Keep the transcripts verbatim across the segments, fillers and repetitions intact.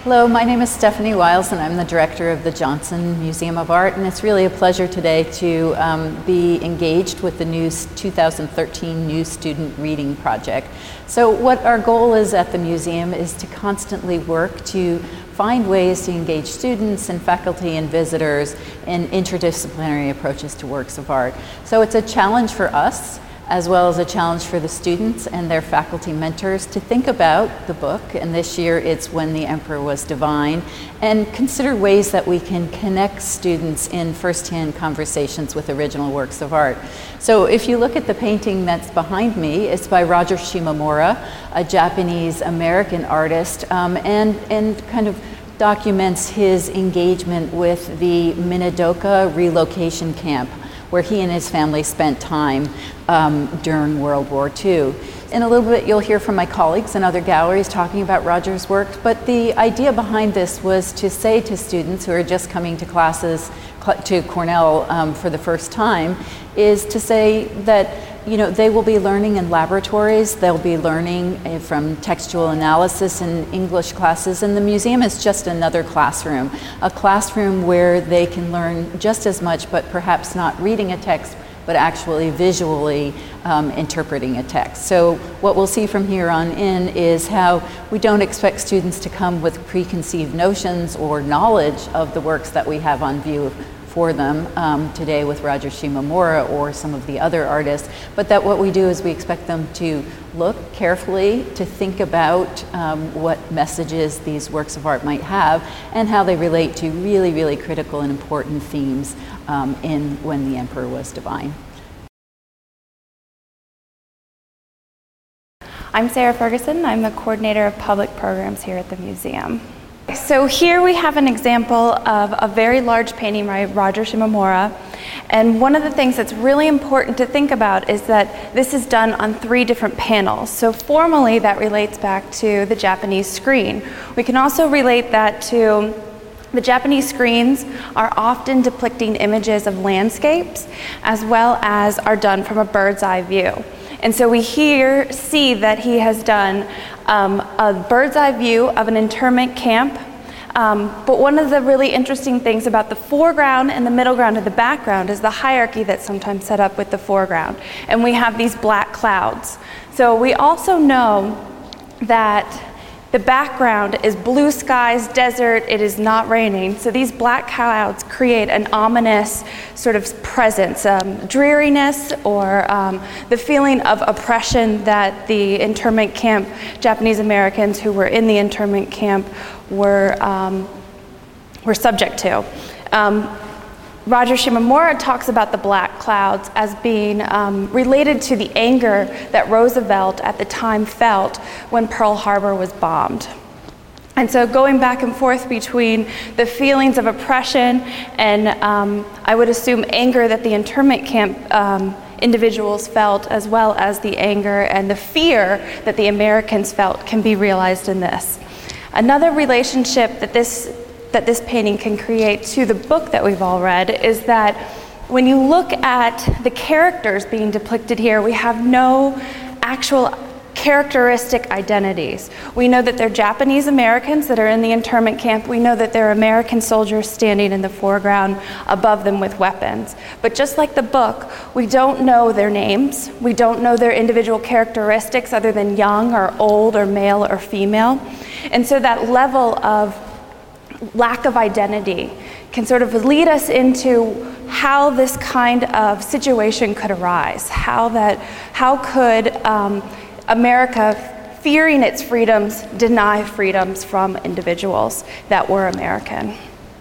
Hello, my name is Stephanie Wiles and I'm the director of the Johnson Museum of Art, and it's really a pleasure today to um, be engaged with the new two thousand thirteen New Student Reading Project. So what our goal is at the museum is to constantly work to find ways to engage students and faculty and visitors in interdisciplinary approaches to works of art. So it's a challenge for us, as well as a challenge for the students and their faculty mentors to think about the book, and this year it's When the Emperor Was Divine, and consider ways that we can connect students in first-hand conversations with original works of art. So if you look at the painting that's behind me, it's by Roger Shimomura, a Japanese-American artist, um, and, and kind of documents his engagement with the Minidoka relocation camp, where he and his family spent time um, during World War Two. In a little bit, you'll hear from my colleagues in other galleries talking about Roger's work, but the idea behind this was to say to students who are just coming to classes, to Cornell um, for the first time, is to say that you know, they will be learning in laboratories, they'll be learning uh, from textual analysis in English classes, and the museum is just another classroom, a classroom where they can learn just as much, but perhaps not reading a text, but actually visually um, interpreting a text. So what we'll see from here on in is how we don't expect students to come with preconceived notions or knowledge of the works that we have on view for them um, today with Roger Shimomura or some of the other artists, but that what we do is we expect them to look carefully, to think about um, what messages these works of art might have and how they relate to really, really critical and important themes um, in When the Emperor Was Divine. I'm Sarah Ferguson. I'm the coordinator of public programs here at the museum. So here we have an example of a very large painting by Roger Shimomura, and one of the things that's really important to think about is that this is done on three different panels. So formally that relates back to the Japanese screen. We can also relate that to the Japanese screens are often depicting images of landscapes as well as are done from a bird's eye view. And so we here see that he has done um, a bird's eye view of an internment camp. Um, but one of the really interesting things about the foreground and the middle ground and the background is the hierarchy that's sometimes set up with the foreground. And we have these black clouds. So we also know that the background is blue skies, desert, it is not raining. So these black clouds create an ominous sort of presence, um, dreariness, or um, the feeling of oppression that the internment camp, Japanese Americans who were in the internment camp were, um, were subject to. Um, Roger Shimomura talks about the black clouds as being um, related to the anger that Roosevelt at the time felt when Pearl Harbor was bombed. And so going back and forth between the feelings of oppression and um, I would assume anger that the internment camp um, individuals felt, as well as the anger and the fear that the Americans felt, can be realized in this. Another relationship that this that this painting can create to the book that we've all read is that when you look at the characters being depicted here, we have no actual characteristic identities. We know that they're Japanese Americans that are in the internment camp. We know that they're American soldiers standing in the foreground above them with weapons. But just like the book, we don't know their names. We don't know their individual characteristics other than young or old or male or female. And so that level of lack of identity can sort of lead us into how this kind of situation could arise, how that, how could um, America, fearing its freedoms, deny freedoms from individuals that were American.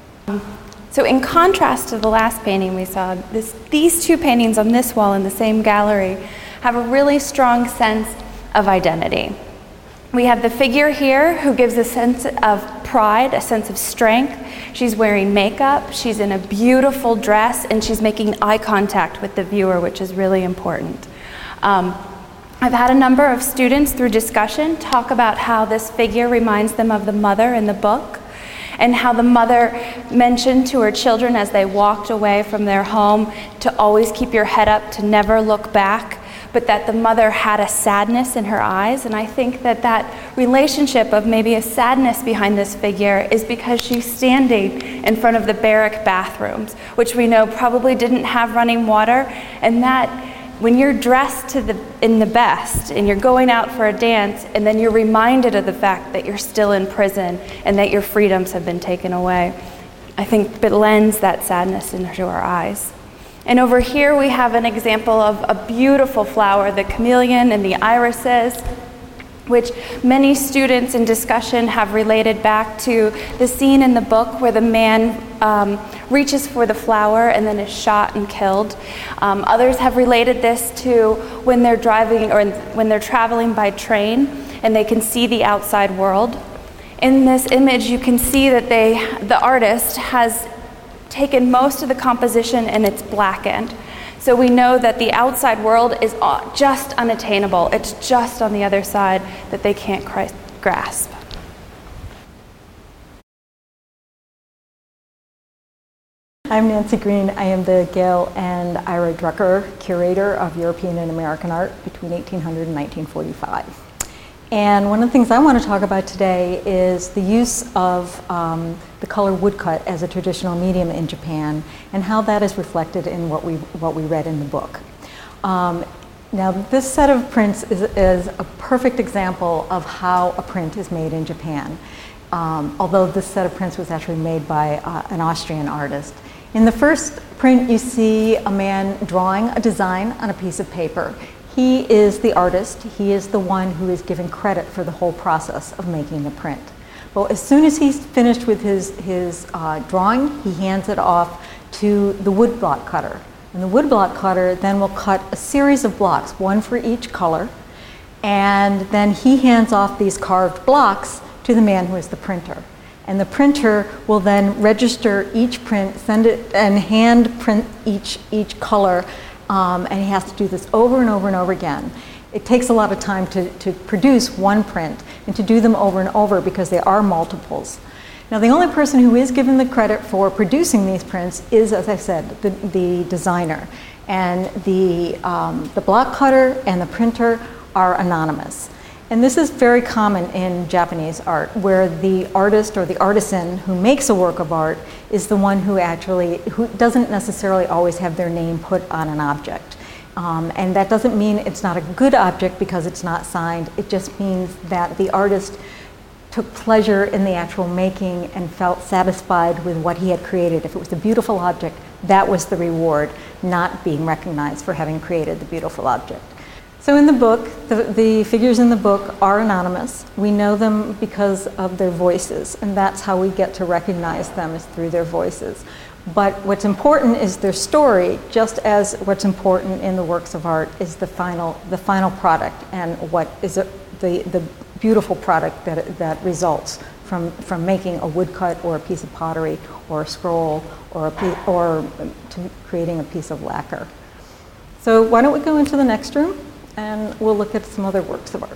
So in contrast to the last painting we saw, this, these two paintings on this wall in the same gallery have a really strong sense of identity. We have the figure here who gives a sense of pride, a sense of strength. She's wearing makeup, she's in a beautiful dress, and she's making eye contact with the viewer, which is really important. Um, I've had a number of students through discussion talk about how this figure reminds them of the mother in the book, and how the mother mentioned to her children as they walked away from their home to always keep your head up, to never look back. but that the mother had a sadness in her eyes. And I think that that relationship of maybe a sadness behind this figure is because she's standing in front of the barrack bathrooms, which we know probably didn't have running water, and that when you're dressed to the, in the best and you're going out for a dance, and then you're reminded of the fact that you're still in prison and that your freedoms have been taken away, I think it lends that sadness into our eyes. And over here we have an example of a beautiful flower, the chameleon and the irises, which many students in discussion have related back to the scene in the book where the man um, reaches for the flower and then is shot and killed. Um, others have related this to when they're driving or when they're traveling by train and they can see the outside world. In this image, you can see that they, the artist has taken most of the composition and it's blackened. So we know that the outside world is just unattainable. It's just on the other side that they can't grasp. I'm Nancy Green. I am the Gail and Ira Drucker Curator of European and American Art between eighteen hundred and nineteen forty-five. And one of the things I want to talk about today is the use of um, the color woodcut as a traditional medium in Japan and how that is reflected in what we, what we read in the book. Um, now this set of prints is, is a perfect example of how a print is made in Japan, um, although this set of prints was actually made by uh, an Austrian artist. In the first print you see a man drawing a design on a piece of paper. He is the artist. He is the one who is given credit for the whole process of making the print. But as soon as he's finished with his, his uh, drawing, he hands it off to the woodblock cutter. And the woodblock cutter then will cut a series of blocks, one for each color, and then he hands off these carved blocks to the man who is the printer. And the printer will then register each print, send it, and hand print each, each color. Um, and he has to do this over and over and over again. It takes a lot of time to, to produce one print and to do them over and over because they are multiples. Now the only person who is given the credit for producing these prints is, as I said, the, the designer. And the, um, the block cutter and the printer are anonymous. And this is very common in Japanese art, where the artist or the artisan who makes a work of art is the one who actually, who doesn't necessarily always have their name put on an object. Um, and that doesn't mean it's not a good object because it's not signed. It just means that the artist took pleasure in the actual making and felt satisfied with what he had created. If it was a beautiful object, that was the reward, not being recognized for having created the beautiful object. So in the book, the, the figures in the book are anonymous. We know them because of their voices, and that's how we get to recognize them, is through their voices. But what's important is their story, just as what's important in the works of art is the final, the final product and what is a, the, the beautiful product that, that results from, from making a woodcut or a piece of pottery or a scroll or, a piece, or to creating a piece of lacquer. So why don't we go into the next room? And we'll look at some other works of art.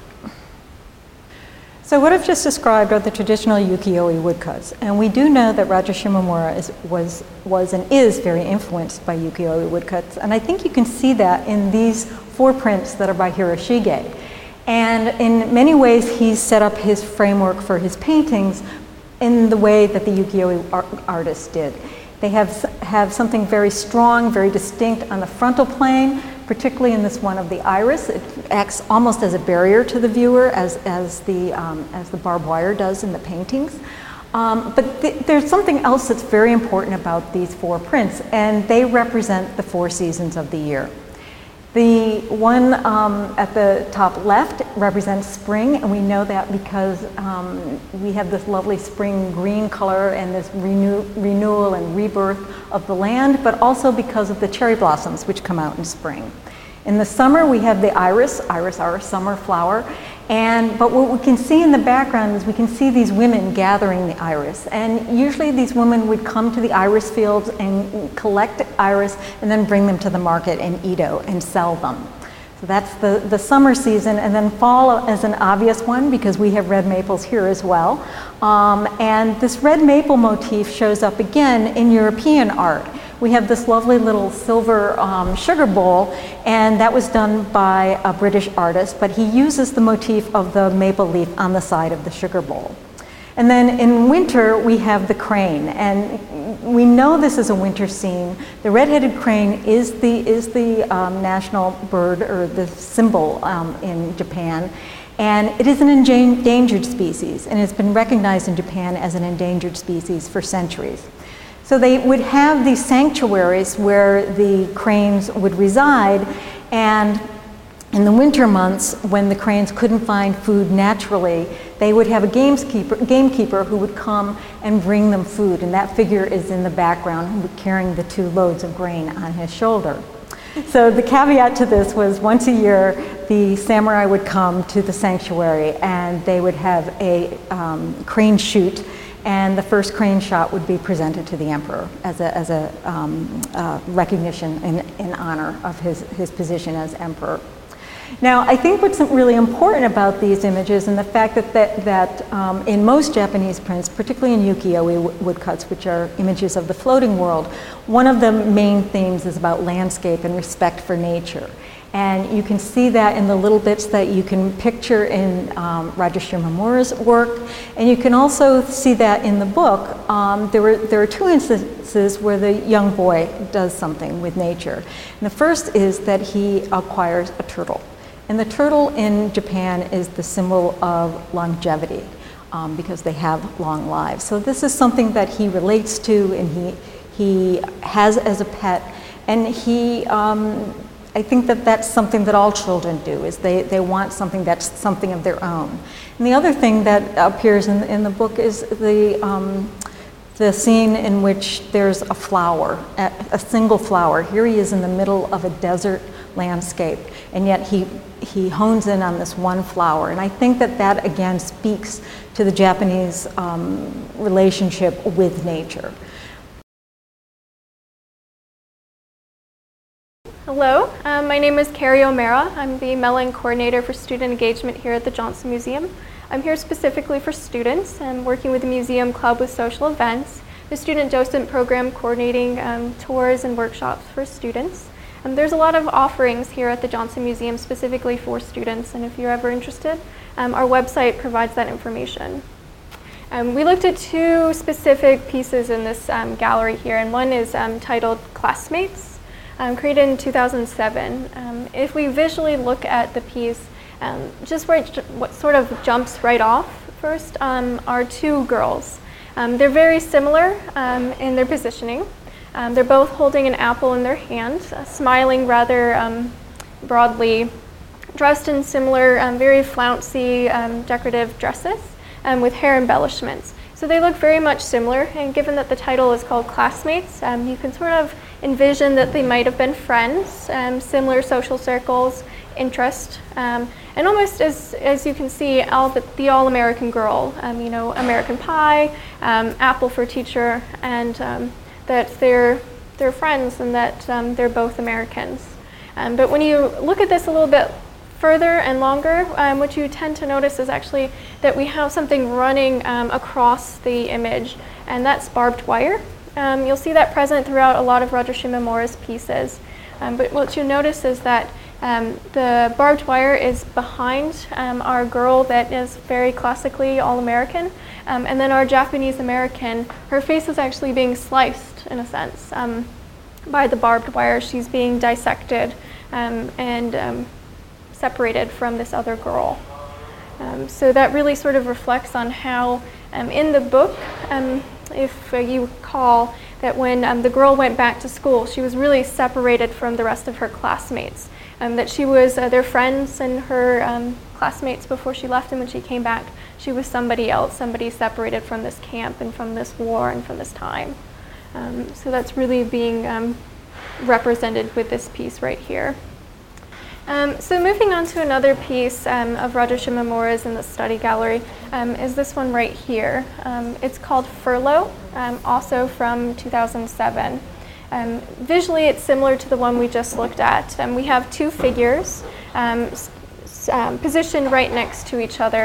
So what I've just described are the traditional ukiyo-e woodcuts. And we do know that Roger Shimomura is, was, was and is very influenced by ukiyo-e woodcuts. And I think you can see that in these four prints that are by Hiroshige. And in many ways, he's set up his framework for his paintings in the way that the ukiyo-e art artists did. They have, have something very strong, very distinct on the frontal plane, particularly in this one of the iris. It acts almost as a barrier to the viewer, as, as, the, um, as the barbed wire does in the paintings. Um, but th there's something else that's very important about these four prints, and they represent the four seasons of the year. The one um, at the top left represents spring, and we know that because um, we have this lovely spring green color and this renew renewal and rebirth of the land, but also because of the cherry blossoms which come out in spring. In the summer we have the iris, iris our summer flower, and but what we can see in the background is we can see these women gathering the iris, and usually these women would come to the iris fields and collect iris and then bring them to the market in Edo and sell them. So that's the, the summer season, and then fall is an obvious one because we have red maples here as well. Um, and this red maple motif shows up again in European art, we have this lovely little silver um, sugar bowl, and that was done by a British artist, but he uses the motif of the maple leaf on the side of the sugar bowl. And then in winter, we have the crane, and we know this is a winter scene. The red-headed crane is the, is the um, national bird, or the symbol um, in Japan, and it is an endangered species, and it's been recognized in Japan as an endangered species for centuries. So they would have these sanctuaries where the cranes would reside, and in the winter months, when the cranes couldn't find food naturally, they would have a gamekeeper, gamekeeper who would come and bring them food, and that figure is in the background carrying the two loads of grain on his shoulder. So the caveat to this was once a year, the samurai would come to the sanctuary and they would have a um, crane shoot, and the first crane shot would be presented to the emperor as a, as a um, uh, recognition in, in honor of his, his position as emperor. Now, I think what's really important about these images, and the fact that, that, that um, in most Japanese prints, particularly in ukiyo-e woodcuts, which are images of the floating world, one of the main themes is about landscape and respect for nature. And you can see that in the little bits that you can picture in um, Roger Shimomura's work. And you can also see that in the book. Um, there, were, there are two instances where the young boy does something with nature. And the first is that he acquires a turtle. And the turtle in Japan is the symbol of longevity um, because they have long lives. So this is something that he relates to and he, he has as a pet. And he, um, I think that that's something that all children do, is they, they want something that's something of their own. And the other thing that appears in, in the book is the, um, the scene in which there's a flower, a, a single flower. Here he is in the middle of a desert landscape, and yet he, he hones in on this one flower. And I think that that again speaks to the Japanese um, relationship with nature. Hello, um, my name is Carrie O'Mara. I'm the Mellon Coordinator for Student Engagement here at the Johnson Museum. I'm here specifically for students and working with the Museum Club with social events, the Student Docent Program coordinating um, tours and workshops for students. Um, there's a lot of offerings here at the Johnson Museum specifically for students, and if you're ever interested, um, our website provides that information. Um, we looked at two specific pieces in this um, gallery here, and one is um, titled Classmates, um, created in two thousand seven. Um, if we visually look at the piece, um, just where it, what sort of jumps right off first um, are two girls. Um, they're very similar um, in their positioning. Um, they're both holding an apple in their hand, uh, smiling rather um, broadly, dressed in similar, um, very flouncy, um, decorative dresses um, with hair embellishments. So they look very much similar, and given that the title is called Classmates, um, you can sort of envision that they might have been friends, um, similar social circles, interest, um, and almost as, as you can see, all the, the all-American girl, um, you know, American Pie, um, apple for teacher, and um, that they're, they're friends and that um, they're both Americans. Um, but when you look at this a little bit further and longer, um, what you tend to notice is actually that we have something running um, across the image, and that's barbed wire. Um, you'll see that present throughout a lot of Roger Shimomura's pieces. Um, but what you notice is that um, the barbed wire is behind um, our girl that is very classically all-American, um, and then our Japanese-American, her face is actually being sliced, in a sense, um, by the barbed wire. She's being dissected um, and um, separated from this other girl. Um, so that really sort of reflects on how um, in the book, um, if uh, you recall, that when um, the girl went back to school, she was really separated from the rest of her classmates. Um, that she was uh, their friends and her um, classmates before she left, and when she came back, she was somebody else, somebody separated from this camp and from this war and from this time. Um, so that's really being um, represented with this piece right here. Um, so moving on to another piece um, of Roger Shimomura's in the study gallery um, is this one right here. Um, it's called Furlough, um, also from two thousand seven. Um, visually, it's similar to the one we just looked at. Um, we have two figures um, um, positioned right next to each other,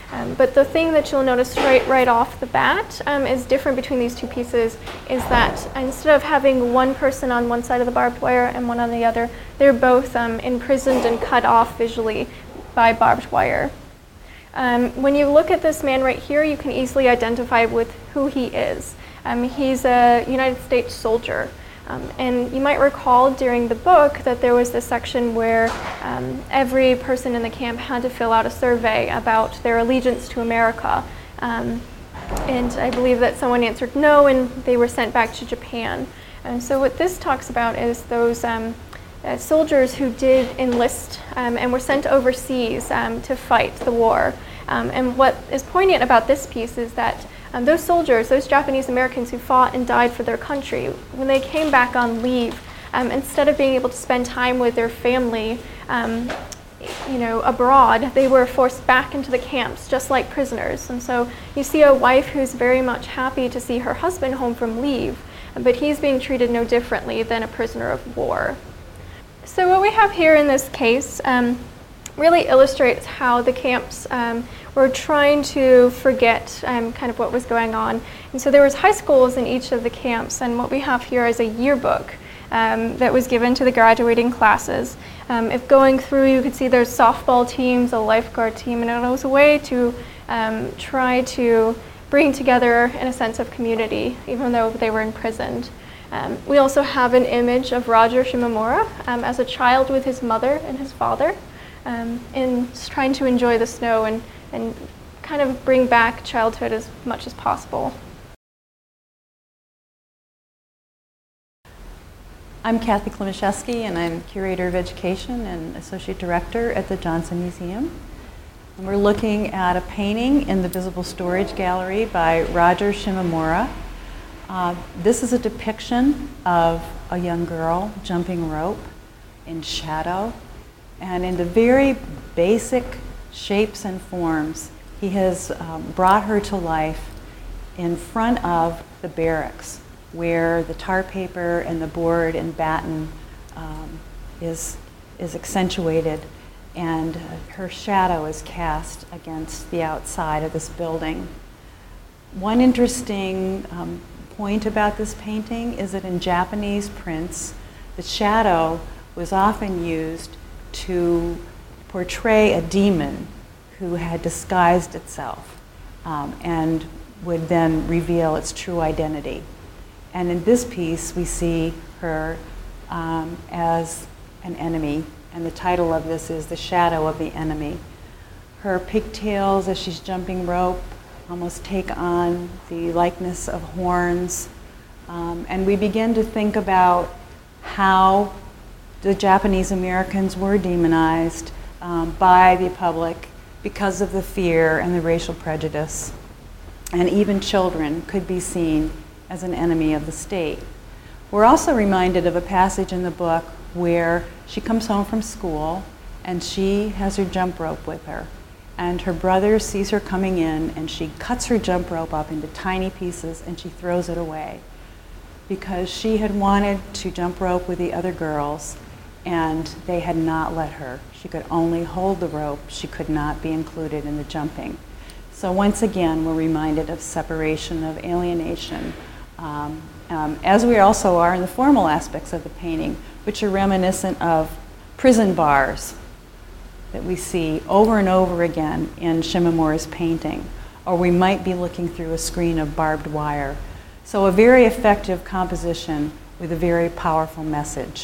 Um, but the thing that you'll notice right, right off the bat um, is different between these two pieces is that instead of having one person on one side of the barbed wire and one on the other, they're both um, imprisoned and cut off visually by barbed wire. Um, when you look at this man right here, you can easily identify with who he is. Um, he's a United States soldier. Um, and you might recall during the book that there was this section where um, every person in the camp had to fill out a survey about their allegiance to America. Um, and I believe that someone answered no, and they were sent back to Japan. And so what this talks about is those um, uh, soldiers who did enlist um, and were sent overseas um, to fight the war. Um, and what is poignant about this piece is that Um, those soldiers, those Japanese Americans who fought and died for their country, when they came back on leave, um, instead of being able to spend time with their family, um, you know, abroad, they were forced back into the camps, just like prisoners. And so you see a wife who's very much happy to see her husband home from leave, but he's being treated no differently than a prisoner of war. So what we have here in this case um, really illustrates how the camps um, were trying to forget um, kind of what was going on. And so there was high schools in each of the camps, and what we have here is a yearbook um, that was given to the graduating classes. Um, if going through, you could see there's softball teams, a lifeguard team, and it was a way to um, try to bring together in a sense of community, even though they were imprisoned. Um, we also have an image of Roger Shimomura um, as a child with his mother and his father, um, and trying to enjoy the snow and, and kind of bring back childhood as much as possible. I'm Kathy Klimaszewski, and I'm Curator of Education and Associate Director at the Johnson Museum. And we're looking at a painting in the Visible Storage Gallery by Roger Shimomura. Uh, this is a depiction of a young girl jumping rope in shadow, and in the very basic shapes and forms, he has um, brought her to life in front of the barracks, where the tar paper and the board and batten um, is, is accentuated, and uh, her shadow is cast against the outside of this building. One interesting um, point about this painting is that in Japanese prints, the shadow was often used to portray a demon who had disguised itself um, and would then reveal its true identity. And in this piece, we see her um, as an enemy, and the title of this is The Shadow of the Enemy. Her pigtails, as she's jumping rope, almost take on the likeness of horns. Um, and we begin to think about how the Japanese Americans were demonized um, by the public because of the fear and the racial prejudice. And even children could be seen as an enemy of the state. We're also reminded of a passage in the book where she comes home from school and she has her jump rope with her. And her brother sees her coming in, and she cuts her jump rope up into tiny pieces and she throws it away because she had wanted to jump rope with the other girls, and they had not let her. She could only hold the rope. She could not be included in the jumping. So once again, we're reminded of separation, of alienation, um, um, as we also are in the formal aspects of the painting, which are reminiscent of prison bars that we see over and over again in Shimomura's painting, or we might be looking through a screen of barbed wire. So a very effective composition with a very powerful message.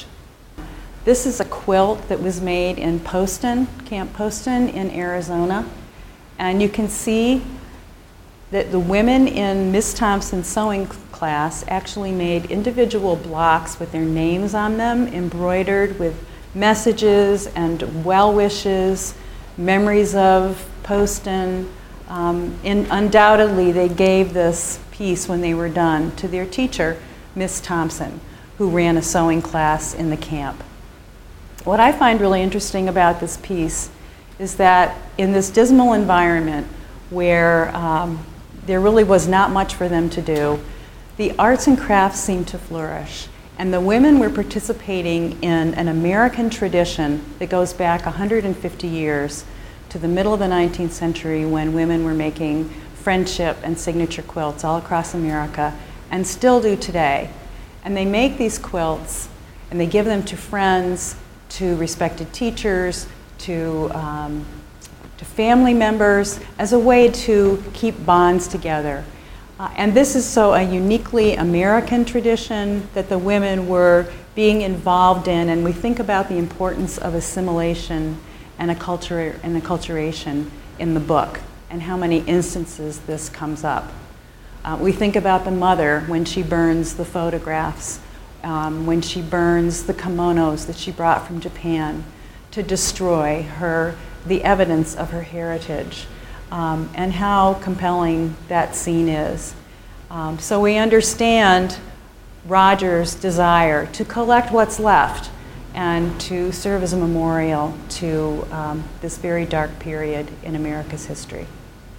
This is a quilt that was made in Poston, Camp Poston in Arizona, and you can see that the women in Miss Thompson's sewing class actually made individual blocks with their names on them, embroidered with messages and well wishes, memories of Poston. Um, in, undoubtedly, they gave this piece when they were done to their teacher, Miss Thompson, who ran a sewing class in the camp. What I find really interesting about this piece is that in this dismal environment where um, there really was not much for them to do, the arts and crafts seemed to flourish. And the women were participating in an American tradition that goes back one hundred fifty years to the middle of the nineteenth century when women were making friendship and signature quilts all across America, and still do today. And they make these quilts and they give them to friends, to respected teachers, to, um, to family members as a way to keep bonds together. Uh, and this is so a uniquely American tradition that the women were being involved in, and we think about the importance of assimilation and, a culture, and acculturation in the book, and how many instances this comes up. Uh, we think about the mother when she burns the photographs, um, when she burns the kimonos that she brought from Japan to destroy her, the evidence of her heritage, um, and how compelling that scene is. Um, so we understand Roger's desire to collect what's left and to serve as a memorial to um, this very dark period in America's history.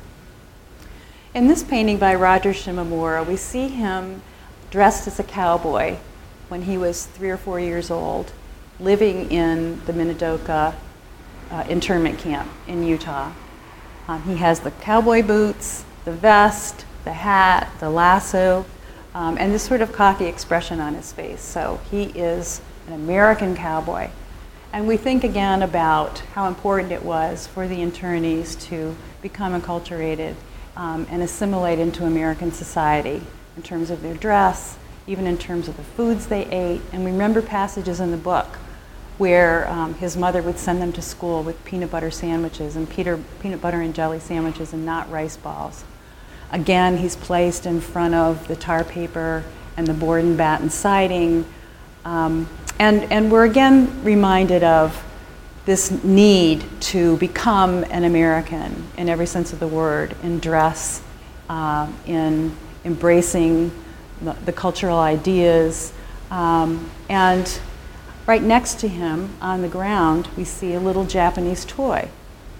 In this painting by Roger Shimomura, we see him dressed as a cowboy when he was three or four years old, living in the Minidoka uh, internment camp in Utah. Um, he has the cowboy boots, the vest, the hat, the lasso, um, and this sort of cocky expression on his face. So he is an American cowboy. And we think again about how important it was for the internees to become acculturated um, and assimilate into American society in terms of their dress, even in terms of the foods they ate. And we remember passages in the book where um, his mother would send them to school with peanut butter sandwiches and Peter, peanut butter and jelly sandwiches and not rice balls. Again, he's placed in front of the tar paper and the board and batten siding. Um, and, and we're again reminded of this need to become an American in every sense of the word, in dress, uh, in embracing the, the cultural ideas. Um, and right next to him on the ground, we see a little Japanese toy.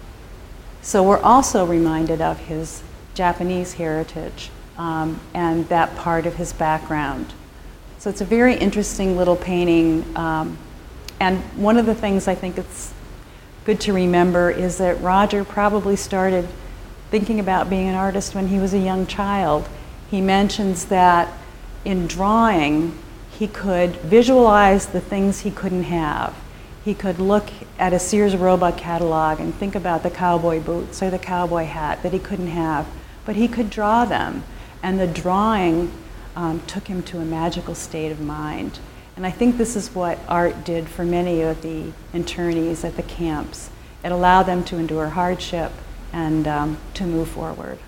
So we're also reminded of his Japanese heritage um, and that part of his background. So it's a very interesting little painting. Um, and one of the things I think it's good to remember is that Roger probably started thinking about being an artist when he was a young child. He mentions that in drawing, he could visualize the things he couldn't have. He could look at a Sears Roebuck catalog and think about the cowboy boots or the cowboy hat that he couldn't have, but he could draw them. And the drawing um, took him to a magical state of mind. And I think this is what art did for many of the internees at the camps. It allowed them to endure hardship and um, to move forward.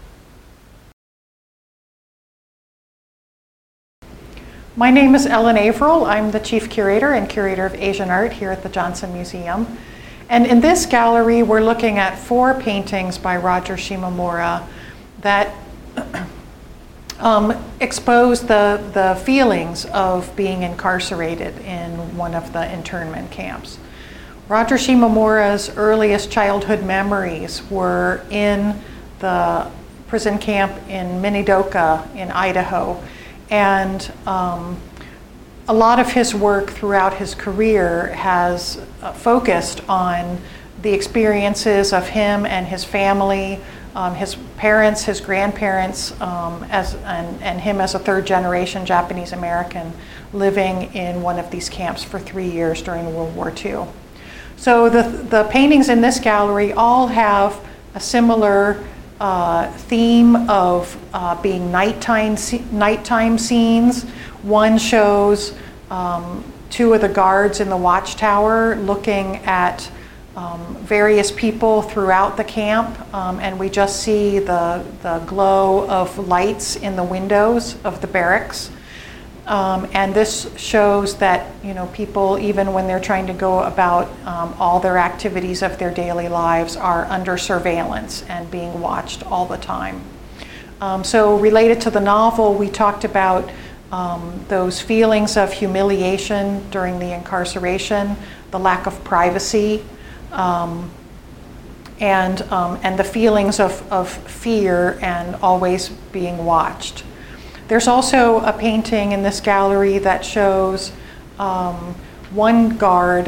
My name is Ellen Averill. I'm the Chief Curator and Curator of Asian Art here at the Johnson Museum. And in this gallery, we're looking at four paintings by Roger Shimomura that um, expose the, the feelings of being incarcerated in one of the internment camps. Roger Shimomura's earliest childhood memories were in the prison camp in Minidoka in Idaho. And um, a lot of his work throughout his career has uh, focused on the experiences of him and his family, um, his parents, his grandparents, um, as, and, and him as a third generation Japanese American living in one of these camps for three years during World War Two. So the, the paintings in this gallery all have a similar Uh, theme of uh, being nighttime, nighttime scenes. One shows um, two of the guards in the watchtower looking at um, various people throughout the camp, um, and we just see the, the glow of lights in the windows of the barracks. Um, and this shows that, you know, people, even when they're trying to go about um, all their activities of their daily lives, are under surveillance and being watched all the time. Um, so related to the novel, we talked about um, those feelings of humiliation during the incarceration, the lack of privacy, um, and, um, and the feelings of, of fear and always being watched. There's also a painting in this gallery that shows um, one guard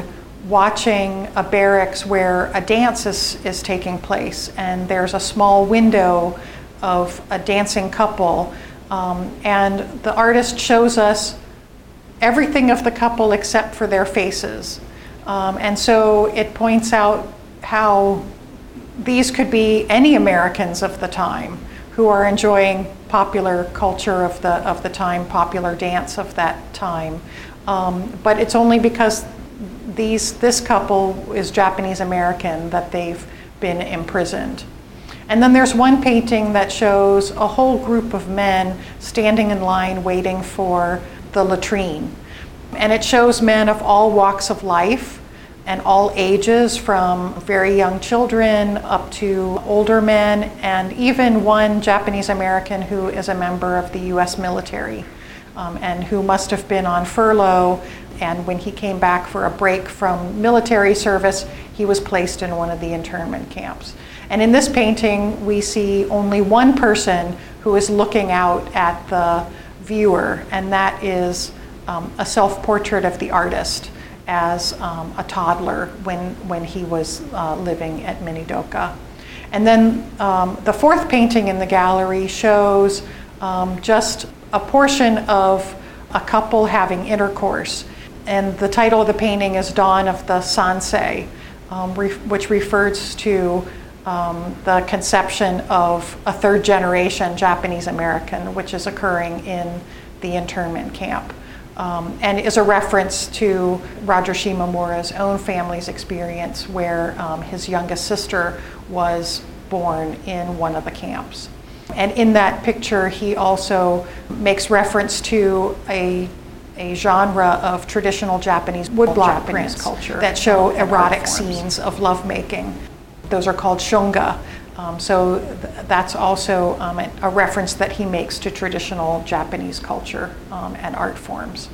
watching a barracks where a dance is, is taking place, and there's a small window of a dancing couple, um, and the artist shows us everything of the couple except for their faces. Um, and so it points out how these could be any Americans of the time who are enjoying popular culture of the, of the time, popular dance of that time. Um, but it's only because these, this couple is Japanese American that they've been imprisoned. And then there's one painting that shows a whole group of men standing in line waiting for the latrine. And it shows men of all walks of life and all ages, from very young children up to older men, and even one Japanese American who is a member of the U S military, um, and who must have been on furlough, and when he came back for a break from military service, he was placed in one of the internment camps. And in this painting, we see only one person who is looking out at the viewer, and that is um, a self-portrait of the artist as um, a toddler when, when he was uh, living at Minidoka. And then um, the fourth painting in the gallery shows um, just a portion of a couple having intercourse. And the title of the painting is Dawn of the Sansei, um, re which refers to um, the conception of a third generation Japanese American, which is occurring in the internment camp. Um, and is a reference to Roger Shimomura's own family's experience, where um, his youngest sister was born in one of the camps. And in that picture, he also makes reference to a, a genre of traditional Japanese woodblock prints culture that show erotic scenes of lovemaking. Those are called shonga. Um, so th that's also um, a, a reference that he makes to traditional Japanese culture um, and art forms.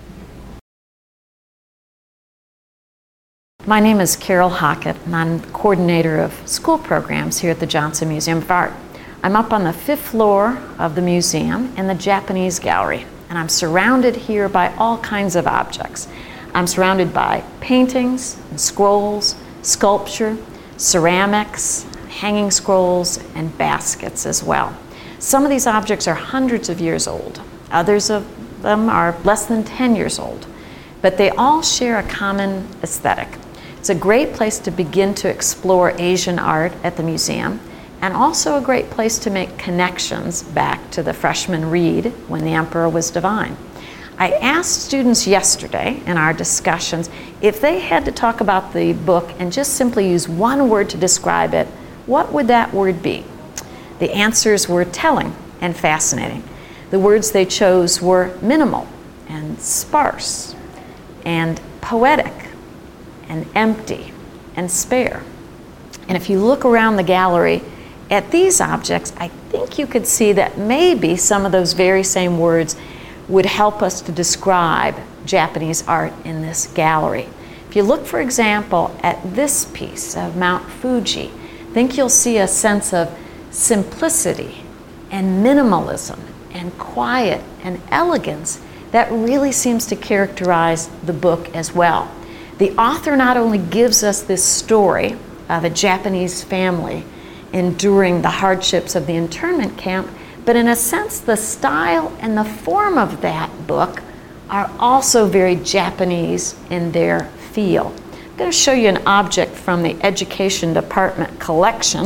My name is Carol Hockett, and I'm coordinator of school programs here at the Johnson Museum of Art. I'm up on the fifth floor of the museum in the Japanese gallery, and I'm surrounded here by all kinds of objects. I'm surrounded by paintings, and scrolls, sculpture, ceramics, hanging scrolls, and baskets as well. Some of these objects are hundreds of years old. Others of them are less than ten years old. But they all share a common aesthetic. It's a great place to begin to explore Asian art at the museum, and also a great place to make connections back to the freshman Reed when the emperor was divine. I asked students yesterday in our discussions if they had to talk about the book and just simply use one word to describe it, what would that word be? The answers were telling and fascinating. The words they chose were minimal and sparse and poetic and empty and spare. And if you look around the gallery at these objects, I think you could see that maybe some of those very same words would help us to describe Japanese art in this gallery. If you look, for example, at this piece of Mount Fuji, I think you'll see a sense of simplicity and minimalism and quiet and elegance that really seems to characterize the book as well. The author not only gives us this story of a Japanese family enduring the hardships of the internment camp, but in a sense the style and the form of that book are also very Japanese in their feel. I'm going to show you an object from the Education Department collection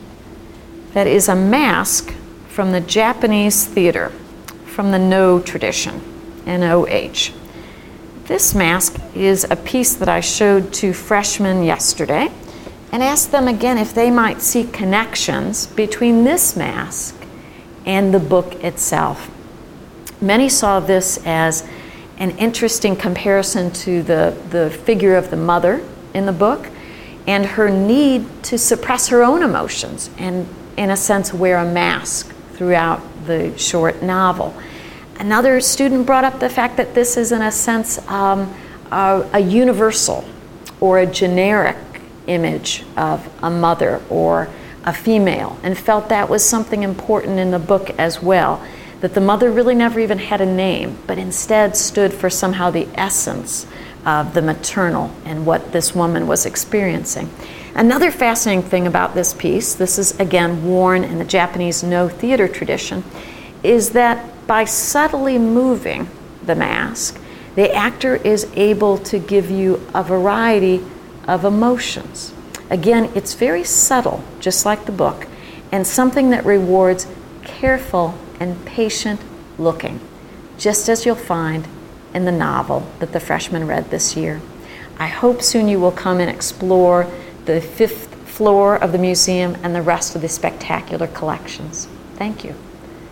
that is a mask from the Japanese theater, from the No tradition, N O H. This mask is a piece that I showed to freshmen yesterday and asked them again if they might see connections between this mask and the book itself. Many saw this as an interesting comparison to the, the figure of the mother in the book and her need to suppress her own emotions and, in a sense, wear a mask throughout the short novel. Another student brought up the fact that this is, in a sense, um, a, a universal or a generic image of a mother or a female, and felt that was something important in the book as well, that the mother really never even had a name, but instead stood for somehow the essence, of the maternal and what this woman was experiencing. Another fascinating thing about this piece, this is again worn in the Japanese no theater tradition, is that by subtly moving the mask, the actor is able to give you a variety of emotions. Again, it's very subtle, just like the book, and something that rewards careful and patient looking, just as you'll find in the novel that the freshmen read this year. I hope soon you will come and explore the fifth floor of the museum and the rest of the spectacular collections. Thank you.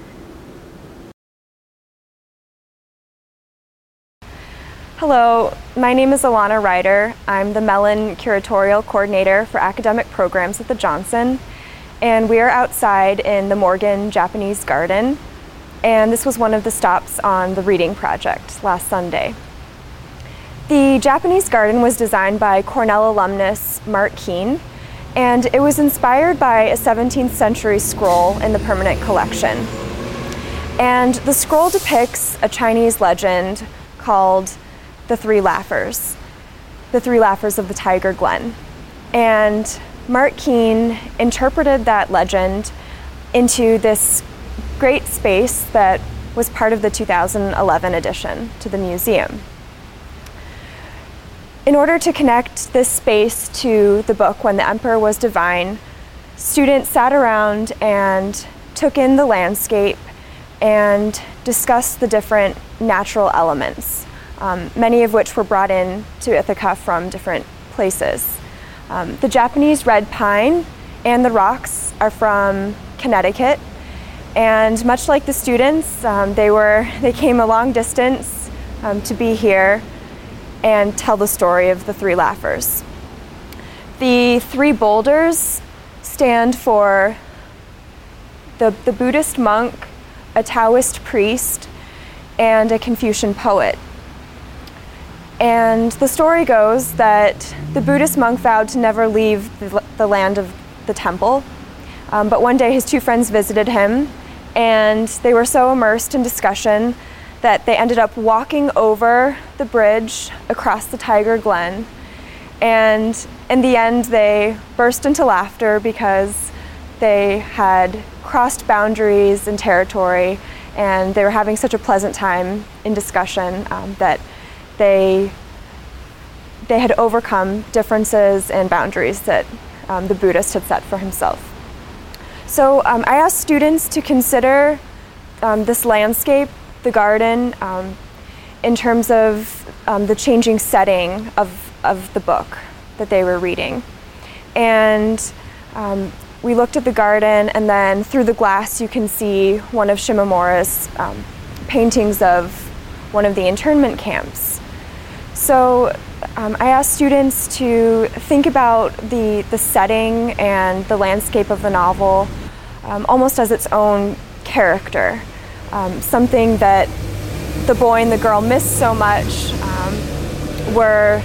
Hello, my name is Alana Ryder. I'm the Mellon Curatorial Coordinator for Academic Programs at the Johnson, and we are outside in the Morgan Japanese Garden, and this was one of the stops on the Reading Project last Sunday. The Japanese Garden was designed by Cornell alumnus Mark Keene, and it was inspired by a seventeenth century scroll in the permanent collection. And the scroll depicts a Chinese legend called the Three Laughers, the Three Laughers of the Tiger Glen. And Mark Keene interpreted that legend into this great space that was part of the two thousand eleven addition to the museum. In order to connect this space to the book When the Emperor Was Divine, students sat around and took in the landscape and discussed the different natural elements, um, many of which were brought in to Ithaca from different places. Um, the Japanese red pine and the rocks are from Connecticut, and much like the students, um, they were they came a long distance um, to be here and tell the story of the Three Laughers. The three boulders stand for the, the Buddhist monk, a Taoist priest, and a Confucian poet. And the story goes that the Buddhist monk vowed to never leave the, the land of the temple, um, but one day his two friends visited him, and they were so immersed in discussion that they ended up walking over the bridge across the Tiger Glen, and in the end they burst into laughter because they had crossed boundaries and territory, and they were having such a pleasant time in discussion um, that they they had overcome differences and boundaries that um, the Buddhist had set for himself. So um, I asked students to consider um, this landscape, the garden, um, in terms of um, the changing setting of, of the book that they were reading. And um, we looked at the garden, and then through the glass you can see one of Shimomura's um, paintings of one of the internment camps. So um, I asked students to think about the, the setting and the landscape of the novel um, almost as its own character. Um, something that the boy and the girl missed so much um, were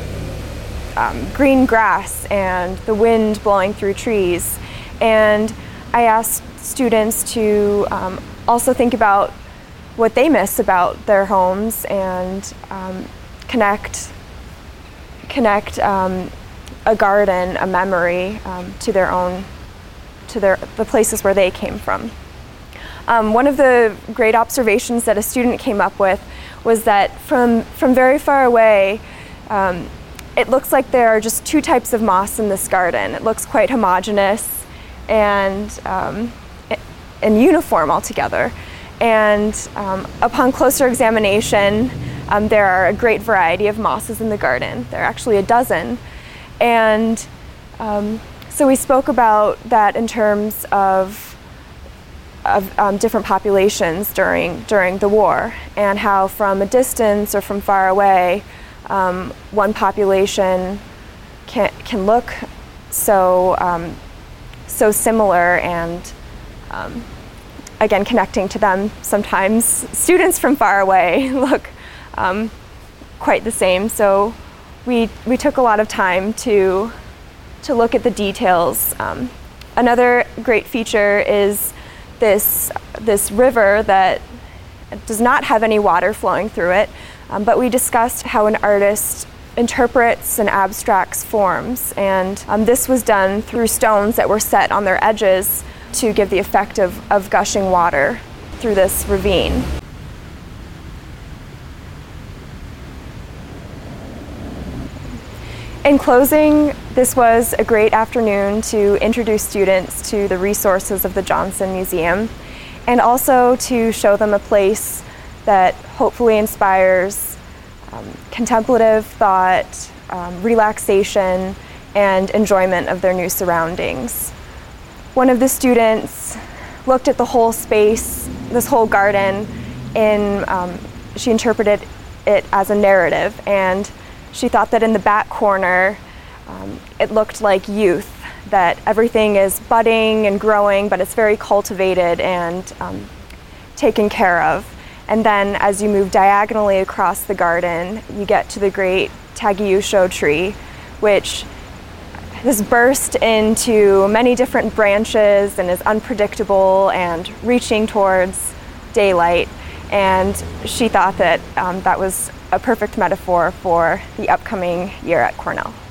um, green grass and the wind blowing through trees. And I asked students to um, also think about what they miss about their homes and um, connect, connect um, a garden, a memory um, to their own, to their the places where they came from. Um, one of the great observations that a student came up with was that from, from very far away, um, it looks like there are just two types of moss in this garden. It looks quite homogeneous and, um, and uniform altogether. And um, upon closer examination, um, there are a great variety of mosses in the garden. There are actually a dozen. And um, so we spoke about that in terms of of um, different populations during during the war, and how from a distance or from far away, um, one population can can look so um, so similar, and um, again connecting to them. Sometimes students from far away look um, quite the same. So we we took a lot of time to to look at the details. Um, another great feature is this this river that does not have any water flowing through it, Um, but we discussed how an artist interprets and abstracts forms, and um, this was done through stones that were set on their edges to give the effect of, of gushing water through this ravine. In closing, this was a great afternoon to introduce students to the resources of the Johnson Museum, and also to show them a place that hopefully inspires um, contemplative thought, um, relaxation, and enjoyment of their new surroundings. One of the students looked at the whole space, this whole garden, in, um, she interpreted it as a narrative, and she thought that in the back corner, um, it looked like youth, that everything is budding and growing, but it's very cultivated and um, taken care of. And then as you move diagonally across the garden, you get to the great Tagiusho tree, which has burst into many different branches and is unpredictable and reaching towards daylight. And she thought that um, that was a perfect metaphor for the upcoming year at Cornell.